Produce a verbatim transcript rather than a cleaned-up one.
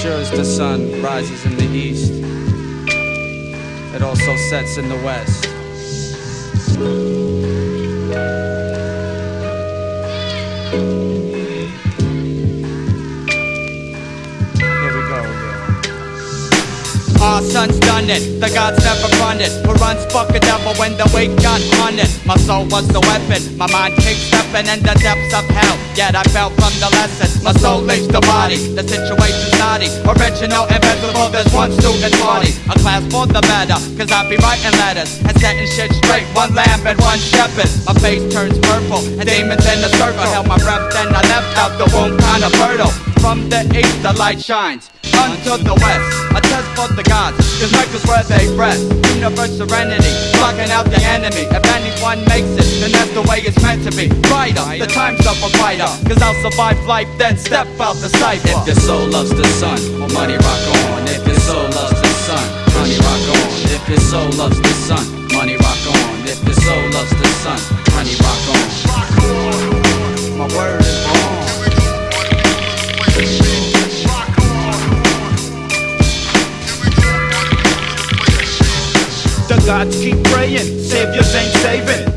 sure as the sun rises in the east, it also sets in the west. Here we go, yo. Our son's done it, the gods never run it. Who runs fuck a devil when the weight got on it? My soul was the weapon, my mind keeps stepping in the depths of hell. Yet I fell from the lesson, my soul leaves the body. The situation's naughty, original, invisible, there's one student party. A class for the better, cause I be writing letters and setting shit straight. One lamb and one shepherd. My face turns purple, and demons in the circle. Held my breath, then I left out the womb kinda fertile. From the east the light shines unto the west. A test for the gods, cause Michael's where they rest. Universe serenity, blocking out the enemy. If anyone makes it, then that's the way it's meant to be. Brighter, the time's up a fighter, cause I'll survive life, then step out the cipher. If your soul loves the sun, money rock on. If your soul loves the sun, money rock on. If your soul loves the sun, money rock on. If your soul loves the sun, money rock on. My word is wrong. The gods keep praying, saviors ain't saving.